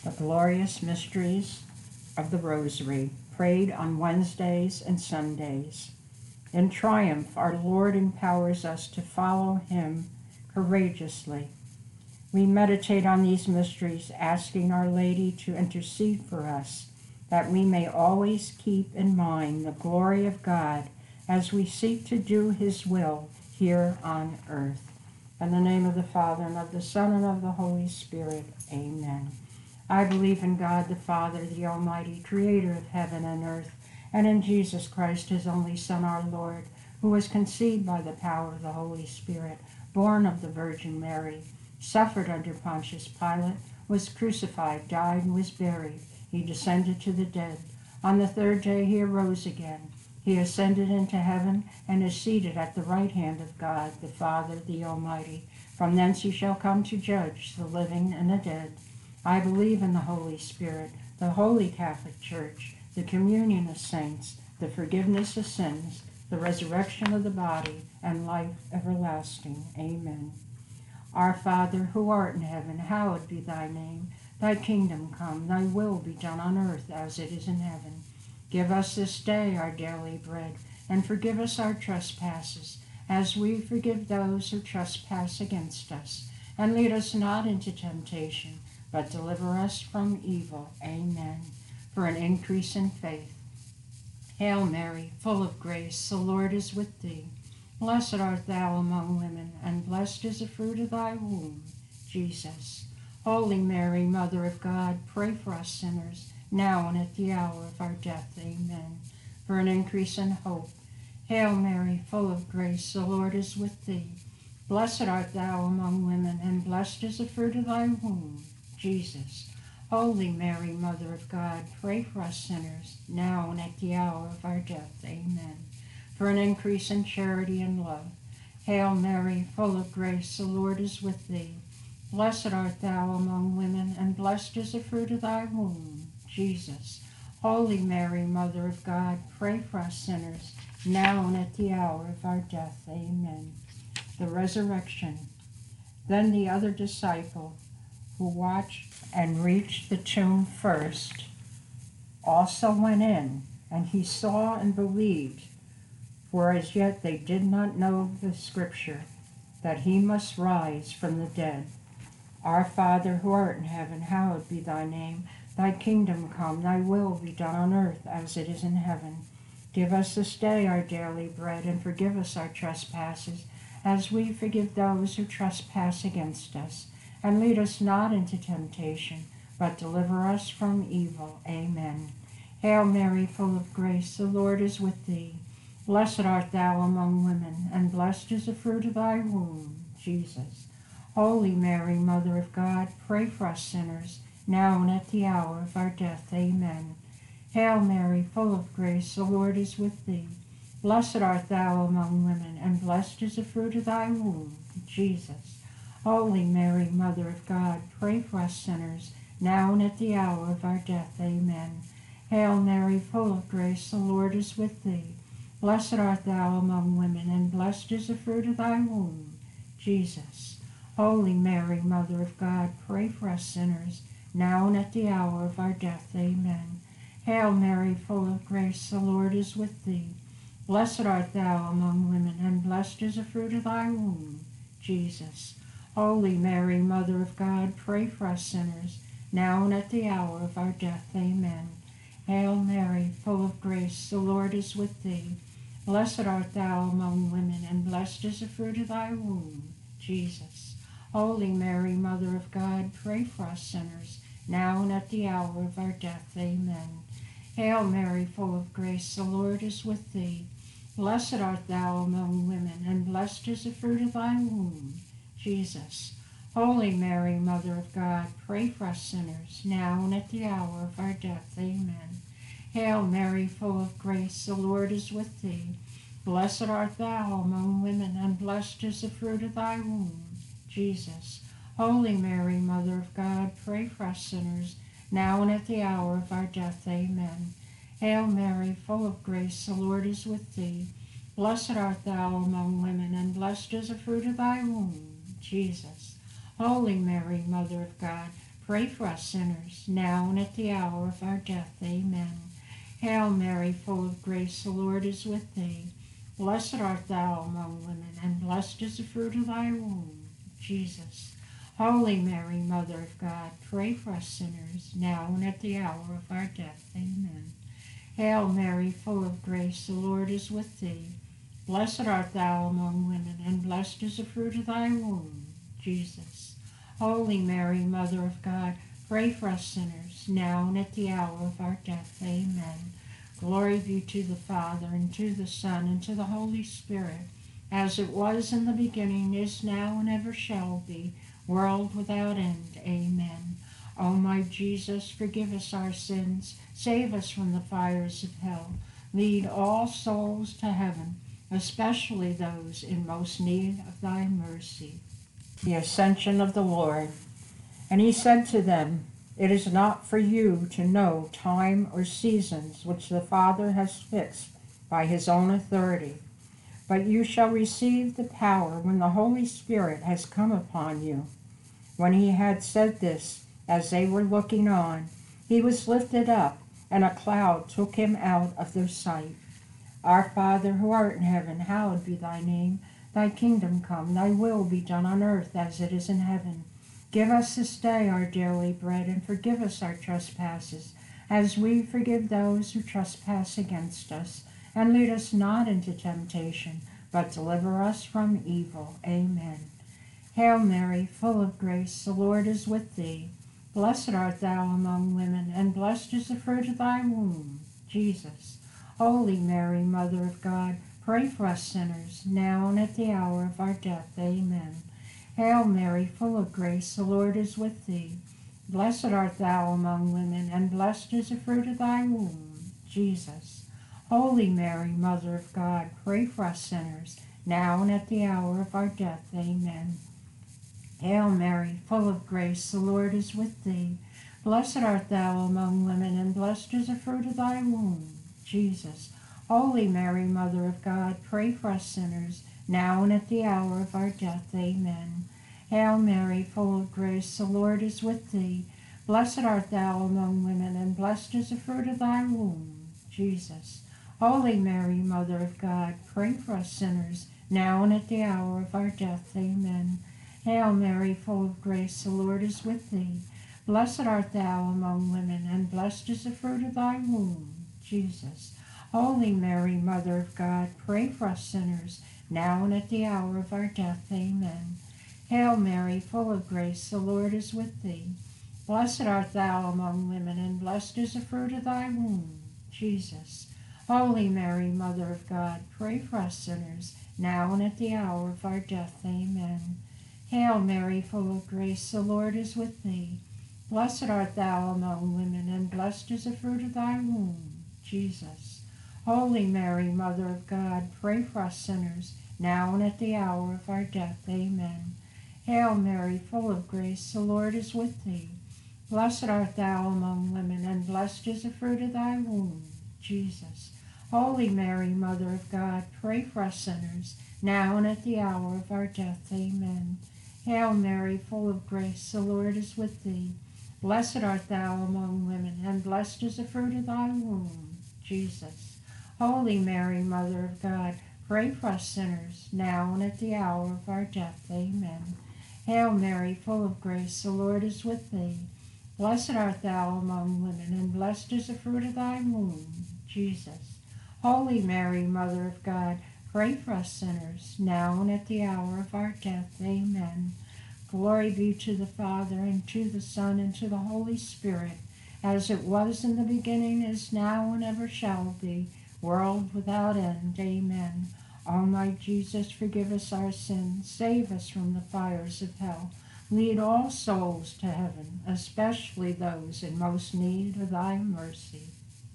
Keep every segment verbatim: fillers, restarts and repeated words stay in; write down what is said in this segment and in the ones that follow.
The glorious mysteries of the Rosary, prayed on Wednesdays and Sundays. In triumph, our Lord empowers us to follow him courageously. We meditate on these mysteries, asking Our Lady to intercede for us, that we may always keep in mind the glory of God as we seek to do his will here on earth. In the name of the Father, and of the Son, and of the Holy Spirit, amen. I believe in God the Father, the Almighty, creator of heaven and earth, and in Jesus Christ, his only Son, our Lord, who was conceived by the power of the Holy Spirit, born of the Virgin Mary, suffered under Pontius Pilate, was crucified, died, and was buried. He descended to the dead. On the third day he arose again. He ascended into heaven and is seated at the right hand of God, the Father, the Almighty. From thence he shall come to judge the living and the dead. I believe in the Holy Spirit, the Holy Catholic Church, the communion of saints, the forgiveness of sins, the resurrection of the body, and life everlasting. Amen. Our Father, who art in heaven, hallowed be thy name. Thy kingdom come, thy will be done on earth as it is in heaven. Give us this day our daily bread, and forgive us our trespasses, as we forgive those who trespass against us. And lead us not into temptation, but deliver us from evil. Amen. For an increase in faith. Hail Mary, full of grace, the Lord is with thee. Blessed art thou among women, and blessed is the fruit of thy womb, Jesus. Holy Mary, Mother of God, pray for us sinners, now and at the hour of our death. Amen. For an increase in hope. Hail Mary, full of grace, the Lord is with thee. Blessed art thou among women, and blessed is the fruit of thy womb, Jesus. Holy Mary, Mother of God, pray for us sinners, now and at the hour of our death. Amen. For an increase in charity and love. Hail Mary, full of grace, the Lord is with thee. Blessed art thou among women, and blessed is the fruit of thy womb, Jesus. Holy Mary, Mother of God, pray for us sinners, now and at the hour of our death. Amen. The resurrection. Then the other disciple, who watched and reached the tomb first, also went in, and he saw and believed, for as yet they did not know the scripture, that he must rise from the dead. Our Father, who art in heaven, hallowed be thy name. Thy kingdom come, thy will be done on earth as it is in heaven. Give us this day our daily bread, and forgive us our trespasses, as we forgive those who trespass against us. And lead us not into temptation, but deliver us from evil. Amen. Hail Mary, full of grace, the Lord is with thee. Blessed art thou among women, and blessed is the fruit of thy womb, Jesus. Holy Mary, Mother of God, pray for us sinners, now and at the hour of our death. Amen. Hail Mary, full of grace, the Lord is with thee. Blessed art thou among women, and blessed is the fruit of thy womb, Jesus. Holy Mary, Mother of God, pray for us sinners, now and at the hour of our death. Amen. Hail Mary, full of grace, the Lord is with thee. Blessed art thou among women, and blessed is the fruit of thy womb, Jesus. Holy Mary, Mother of God, pray for us sinners, now and at the hour of our death. Amen. Hail Mary, full of grace, the Lord is with thee. Blessed art thou among women, and blessed is the fruit of thy womb, Jesus. Holy Mary, Mother of God, pray for us sinners, now and at the hour of our death. Amen. Hail Mary, full of grace, the Lord is with thee. Blessed art thou among women, and blessed is the fruit of thy womb, Jesus. Holy Mary, Mother of God, pray for us sinners, now and at the hour of our death. Amen. Hail Mary, full of grace, the Lord is with thee. Blessed art thou among women, and blessed is the fruit of thy womb, Jesus. Holy Mary, Mother of God, pray for us sinners, now and at the hour of our death. Amen. Hail Mary, full of grace, the Lord is with thee. Blessed art thou among women, and blessed is the fruit of thy womb, Jesus. Holy Mary, Mother of God, pray for us sinners, now and at the hour of our death. Amen. Hail Mary, full of grace, the Lord is with thee. Blessed art thou among women, and blessed is the fruit of thy womb, Jesus. Holy Mary, Mother of God, pray for us sinners, now and at the hour of our death. Amen. Hail Mary, full of grace, the Lord is with thee. Blessed art thou among women, and blessed is the fruit of thy womb, Jesus. Holy Mary, Mother of God, pray for us sinners, now and at the hour of our death. Amen. Hail Mary, full of grace, the Lord is with thee. Blessed art thou among women, and blessed is the fruit of thy womb, Jesus. Holy Mary, Mother of God, pray for us sinners, now and at the hour of our death. Amen. Glory be to the Father, and to the Son, and to the Holy Spirit, as it was in the beginning, is now, and ever shall be, world without end. Amen. O my Jesus, forgive us our sins, save us from the fires of hell, lead all souls to heaven, especially those in most need of thy mercy. The Ascension of the Lord. And he said to them, It is not for you to know time or seasons which the Father has fixed by his own authority, but you shall receive the power when the Holy Spirit has come upon you. When he had said this, as they were looking on, he was lifted up, and a cloud took him out of their sight. Our Father, who art in heaven, hallowed be thy name. Thy kingdom come, thy will be done on earth as it is in heaven. Give us this day our daily bread, and forgive us our trespasses, as we forgive those who trespass against us. And lead us not into temptation, but deliver us from evil. Amen. Hail Mary, full of grace, the Lord is with thee. Blessed art thou among women, and blessed is the fruit of thy womb, Jesus. Holy Mary, Mother of God, pray for us sinners, now and at the hour of our death. Amen. Hail Mary, full of grace, the Lord is with thee. Blessed art thou among women, and blessed is the fruit of thy womb, Jesus. Holy Mary, Mother of God, pray for us sinners, now and at the hour of our death. Amen. Hail Mary, full of grace, the Lord is with thee. Blessed art thou among women, and blessed is the fruit of thy womb, Jesus. Holy Mary, Mother of God, pray for us sinners, now and at the hour of our death. Amen. Hail Mary, full of grace, the Lord is with thee. Blessed art thou among women, and blessed is the fruit of thy womb, Jesus. Holy Mary, Mother of God, pray for us sinners, now and at the hour of our death. Amen. Hail Mary, full of grace, the Lord is with thee. Blessed art thou among women, and blessed is the fruit of thy womb, Jesus. Holy Mary, Mother of God, pray for us sinners, now and at the hour of our death. Amen. Hail Mary, full of grace, the Lord is with thee. Blessed art thou among women, and blessed is the fruit of thy womb, Jesus. Holy Mary, Mother of God, pray for us sinners, now and at the hour of our death. Amen. Hail Mary, full of grace, the Lord is with thee. Blessed art thou among women, and blessed is the fruit of thy womb, Jesus. Holy Mary, Mother of God, pray for us sinners, now and at the hour of our death. Amen. Hail Mary, full of grace, the Lord is with thee. Blessed art thou among women, and blessed is the fruit of thy womb, Jesus. Holy Mary, Mother of God, pray for us sinners, now and at the hour of our death. Amen. Hail Mary, full of grace, the Lord is with thee. Blessed art thou among women, and blessed is the fruit of thy womb, Jesus. Holy Mary, Mother of God, pray for us sinners, now and at the hour of our death. Amen. Hail Mary, full of grace, the Lord is with thee. Blessed art thou among women, and blessed is the fruit of thy womb, Jesus. Holy Mary, Mother of God, pray for us sinners, now and at the hour of our death. Amen. Glory be to the Father, and to the Son, and to the Holy Spirit, as it was in the beginning, is now, and ever shall be, world without end. Amen. O my Jesus, forgive us our sins, save us from the fires of hell. Lead all souls to heaven, especially those in most need of thy mercy.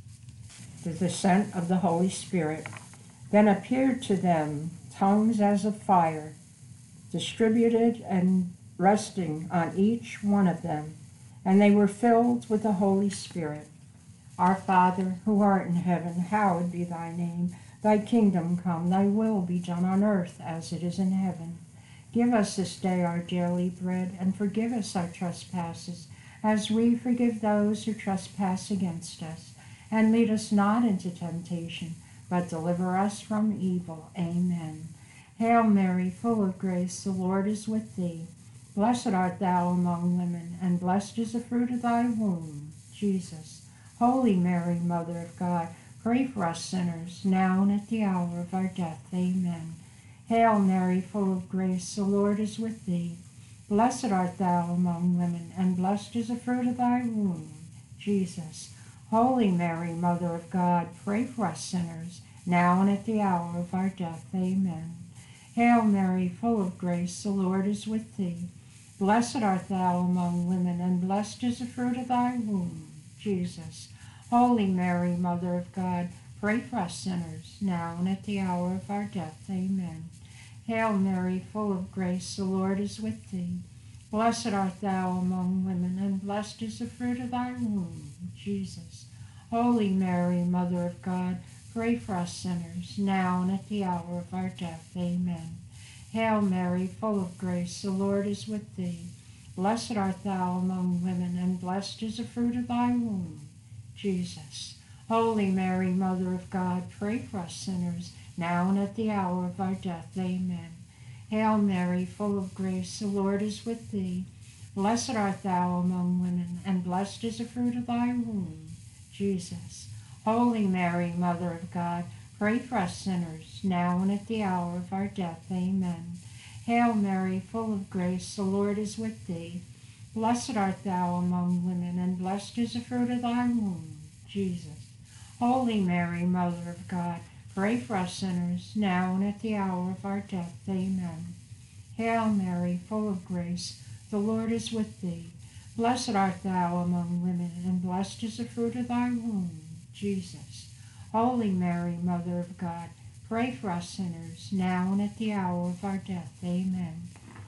The descent of the Holy Spirit. Then appeared to them tongues as of fire, distributed and resting on each one of them, and they were filled with the Holy Spirit. Our Father, who art in heaven, hallowed be thy name. Thy kingdom come, thy will be done on earth as it is in heaven. Give us this day our daily bread, and forgive us our trespasses, as we forgive those who trespass against us. And lead us not into temptation, but deliver us from evil. Amen. Hail Mary, full of grace, the Lord is with thee. Blessed art thou among women, and blessed is the fruit of thy womb, Jesus. Holy Mary, Mother of God, pray for us sinners, now and at the hour of our death. Amen. Hail Mary, full of grace, the Lord is with thee. Blessed art thou among women, and blessed is the fruit of thy womb, Jesus. Holy Mary, Mother of God, pray for us sinners, now and at the hour of our death. Amen. Hail Mary, full of grace, the Lord is with thee. Blessed art thou among women, and blessed is the fruit of thy womb, Jesus. Holy Mary, Mother of God, pray for us sinners, now and at the hour of our death. Amen. Hail Mary, full of grace, the Lord is with thee. Blessed art thou among women, and blessed is the fruit of thy womb, Jesus. Holy Mary, Mother of God, pray for us sinners, now and at the hour of our death. Amen. Hail Mary, full of grace, the Lord is with thee. Blessed art thou among women, and blessed is the fruit of thy womb, Jesus. Holy Mary, Mother of God, pray for us sinners, now and at the hour of our death. Amen. Hail Mary, full of grace, the Lord is with thee. Blessed art thou among women, and blessed is the fruit of thy womb, Jesus. Holy Mary, Mother of God, pray for us sinners, now and at the hour of our death. Amen. Hail Mary, full of grace, the Lord is with thee. Blessed art thou among women, and blessed is the fruit of thy womb, Jesus. Holy Mary, Mother of God, pray for us sinners, now and at the hour of our death. Amen. Hail Mary, full of grace, the Lord is with thee. Blessed art thou among women, and blessed is the fruit of thy womb, Jesus. Holy Mary, Mother of God, pray for us sinners, now and at the hour of our death. Amen.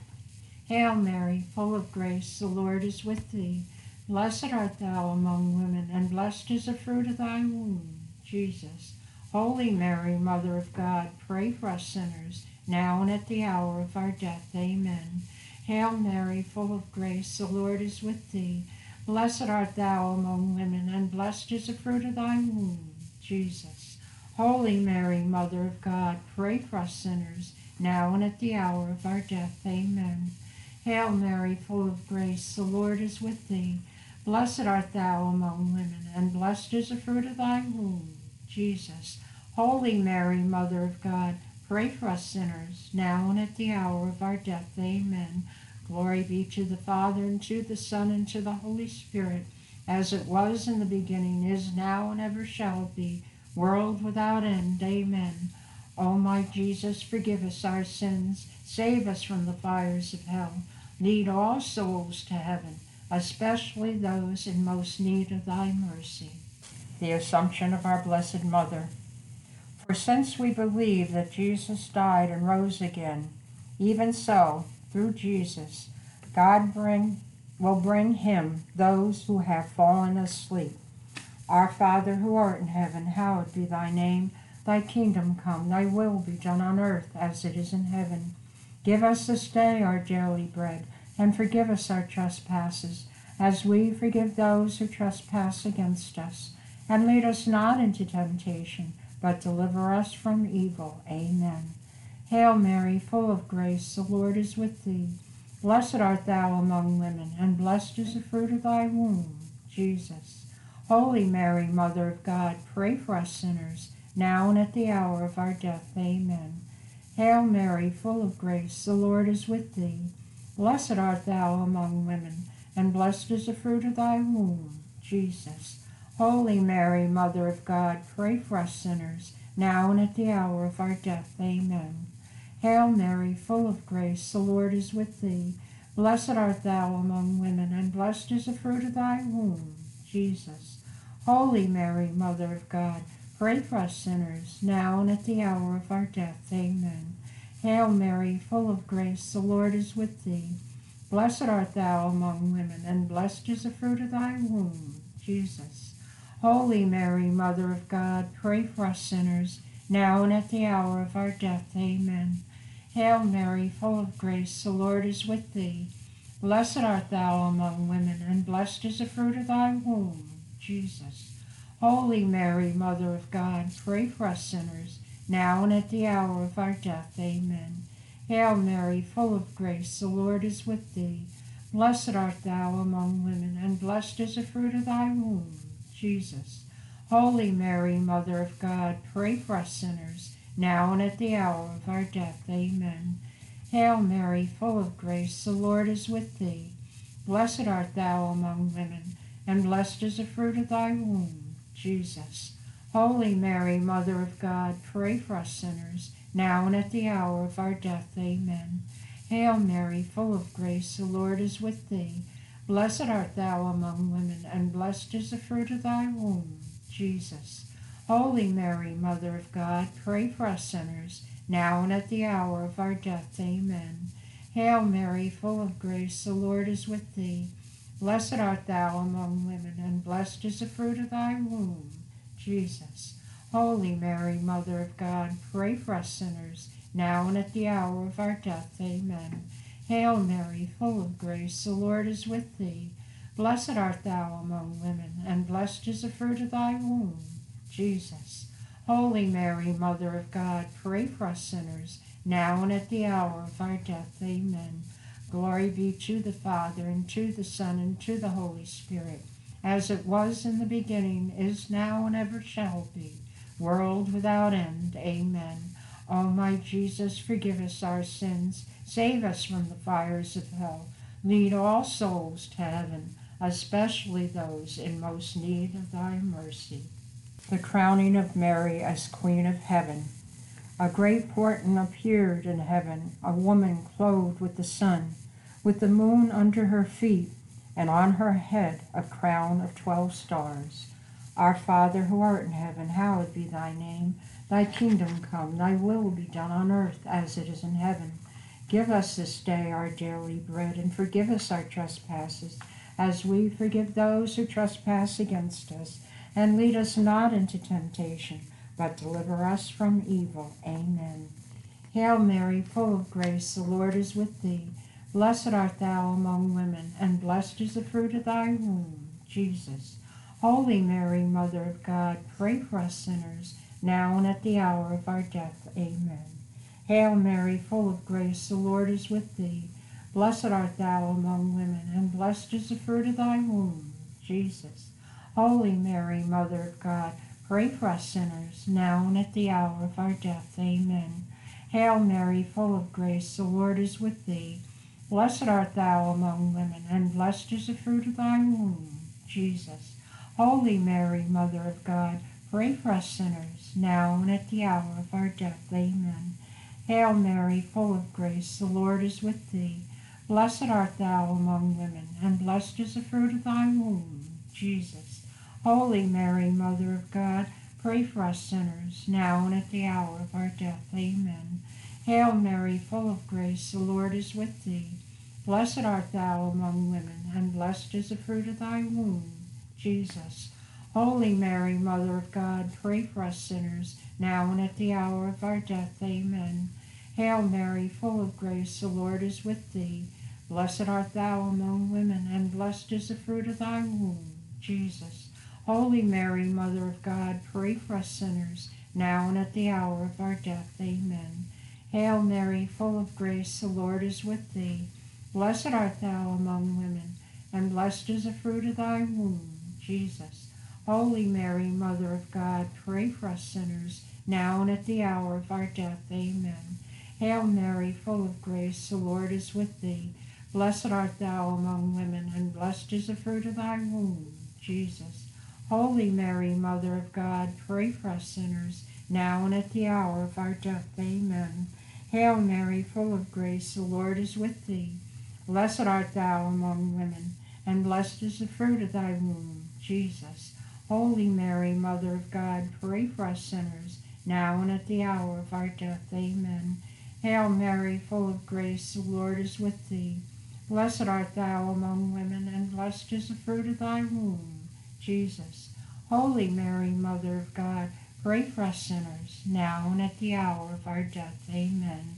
Hail Mary, full of grace, the Lord is with thee. Blessed art thou among women, and blessed is the fruit of thy womb, Jesus. Holy Mary, Mother of God, pray for us sinners, now and at the hour of our death. Amen. Hail Mary, full of grace, the Lord is with thee. Blessed art thou among women, and blessed is the fruit of thy womb, Jesus. Holy Mary, Mother of God, pray for us sinners, now and at the hour of our death. Amen. Hail Mary, full of grace, the Lord is with thee. Blessed art thou among women, and blessed is the fruit of thy womb, Jesus. Holy Mary, Mother of God, pray for us sinners, now and at the hour of our death. Amen. Glory be to the Father, and to the Son, and to the Holy Spirit, as it was in the beginning, is now, and ever shall be, world without end. Amen. O my Jesus, forgive us our sins, save us from the fires of hell, lead all souls to heaven, especially those in most need of thy mercy. The Assumption of our Blessed Mother. For since we believe that Jesus died and rose again, even so, through Jesus, God bring, will bring him those who have fallen asleep. Our Father, who art in heaven, hallowed be thy name. Thy kingdom come, thy will be done on earth as it is in heaven. Give us this day our daily bread, and forgive us our trespasses, as we forgive those who trespass against us. And lead us not into temptation, but deliver us from evil. Amen. Hail Mary, full of grace, the Lord is with thee. Blessed art thou among women, and blessed is the fruit of thy womb, Jesus. Holy Mary, Mother of God, pray for us sinners, now and at the hour of our death. Amen. Hail Mary, full of grace, the Lord is with thee. Blessed art thou among women, and blessed is the fruit of thy womb, Jesus. Holy Mary, Mother of God, pray for us sinners, now and at the hour of our death. Amen. Hail Mary, full of grace, the Lord is with thee. Blessed art thou among women, and blessed is the fruit of thy womb, Jesus. Holy Mary, Mother of God, pray for us sinners, now and at the hour of our death. Amen. Hail Mary, full of grace, the Lord is with thee. Blessed art thou among women, and blessed is the fruit of thy womb, Jesus. Holy Mary, Mother of God, pray for us sinners, now and at the hour of our death. Amen. Hail Mary, full of grace, the Lord is with thee. Blessed art thou among women, and blessed is the fruit of thy womb, Jesus. Holy Mary, Mother of God, pray for us sinners, now and at the hour of our death. Amen. Hail Mary, full of grace, the Lord is with thee. Blessed art thou among women, and blessed is the fruit of thy womb, Jesus. Holy Mary, Mother of God, pray for us sinners, now and at the hour of our death. Amen. Hail Mary, full of grace, the Lord is with thee. Blessed art thou among women, and blessed is the fruit of thy womb, Jesus. Holy Mary, Mother of God, pray for us sinners, now and at the hour of our death. Amen. Hail Mary, full of grace, the Lord is with thee. Blessed art thou among women, and blessed is the fruit of thy womb, Jesus. Holy Mary, Mother of God, pray for us sinners, now and at the hour of our death. Amen. Hail Mary, full of grace, the Lord is with thee. Blessed art thou among women, and blessed is the fruit of thy womb, Jesus. Holy Mary, Mother of God, pray for us sinners, now and at the hour of our death. Amen. Hail Mary, full of grace, the Lord is with thee. Blessed art thou among women, and blessed is the fruit of thy womb, Jesus. Holy Mary, Mother of God, pray for us sinners, now and at the hour of our death. Amen. Glory be to the Father, and to the Son, and to the Holy Spirit, as it was in the beginning, is now, and ever shall be, world without end. Amen. O my Jesus, forgive us our sins, save us from the fires of hell, lead all souls to heaven, especially those in most need of thy mercy. The crowning of Mary as Queen of Heaven. A great portent appeared in heaven, a woman clothed with the sun, with the moon under her feet, and on her head a crown of twelve stars. Our Father, who art in heaven, hallowed be thy name. Thy kingdom come, thy will be done on earth as it is in heaven. Give us this day our daily bread, and forgive us our trespasses, as we forgive those who trespass against us. And lead us not into temptation, but deliver us from evil. Amen. Hail Mary, full of grace, the Lord is with thee. Blessed art thou among women, and blessed is the fruit of thy womb, Jesus. Holy Mary, Mother of God, pray for us sinners, now and at the hour of our death. Amen. Hail Mary, full of grace, the Lord is with thee. Blessed art thou among women, and blessed is the fruit of thy womb, Jesus. Holy Mary, Mother of God, pray for us sinners, now and at the hour of our death. Amen. Hail Mary, full of grace, the Lord is with thee. Blessed art thou among women, and blessed is the fruit of thy womb, Jesus. Holy Mary, Mother of God, pray for us sinners, now and at the hour of our death. Amen. Hail Mary, full of grace, the Lord is with thee. Blessed art thou among women, and blessed is the fruit of thy womb, Jesus. Holy Mary, Mother of God, pray for us sinners, now and at the hour of our death. Amen. Hail Mary, full of grace, the Lord is with thee. Blessed art thou among women, and blessed is the fruit of thy womb, Jesus. Holy Mary, Mother of God, pray for us sinners, now and at the hour of our death. Amen. Hail Mary, full of grace, the Lord is with thee. Blessed art thou among women, and blessed is the fruit of thy womb, Jesus. Holy Mary, Mother of God, pray for us sinners, now and at the hour of our death. Amen. Hail Mary, full of grace, the Lord is with thee. Blessed art thou among women, and blessed is the fruit of thy womb, Jesus. Holy Mary, Mother of God, pray for us sinners, now and at the hour of our death. Amen. Hail Mary, full of grace, the Lord is with thee. Blessed art thou among women, and blessed is the fruit of thy womb, Jesus. Holy Mary, Mother of God, pray for us sinners, now and at the hour of our death. Amen. Hail Mary, full of grace, the Lord is with thee. Blessed art thou among women, and blessed is the fruit of thy womb, Jesus. Holy Mary, Mother of God, pray for us sinners, now and at the hour of our death. Amen. Hail Mary, full of grace, the Lord is with thee. Blessed art thou among women, and blessed is the fruit of thy womb, Jesus. Holy Mary, Mother of God, pray for us sinners, now and at the hour of our death. Amen.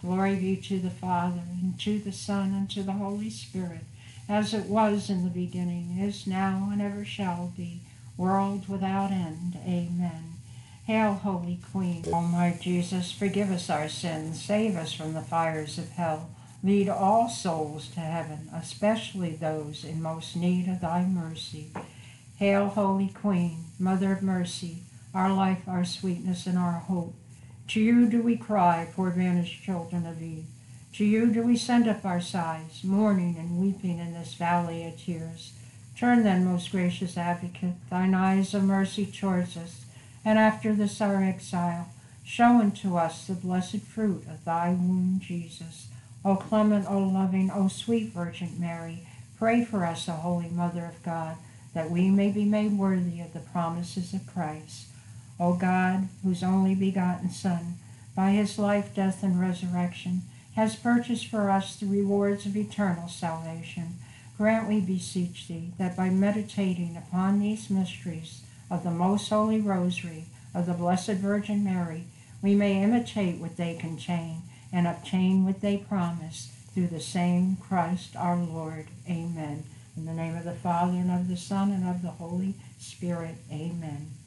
Glory be to the Father, and to the Son, and to the Holy Spirit, as it was in the beginning, is now, and ever shall be, world without end. Amen. Hail, Holy Queen. O my Jesus, forgive us our sins, save us from the fires of hell. Lead all souls to heaven, especially those in most need of thy mercy. Hail, Holy Queen, Mother of Mercy, our life, our sweetness, and our hope. To you do we cry, poor banished children of Eve. To you do we send up our sighs, mourning and weeping in this valley of tears. Turn then, most gracious Advocate, thine eyes of mercy towards us, and after this our exile, show unto us the blessed fruit of thy womb, Jesus. O clement, O loving, O sweet Virgin Mary, pray for us, O Holy Mother of God, that we may be made worthy of the promises of Christ. O God, whose only begotten Son, by his life, death, and resurrection, has purchased for us the rewards of eternal salvation, grant, we beseech thee, that by meditating upon these mysteries of the most holy rosary of the Blessed Virgin Mary, we may imitate what they contain and obtain what they promise, through the same Christ our Lord. Amen. In the name of the Father, and of the Son, and of the Holy Spirit. Amen.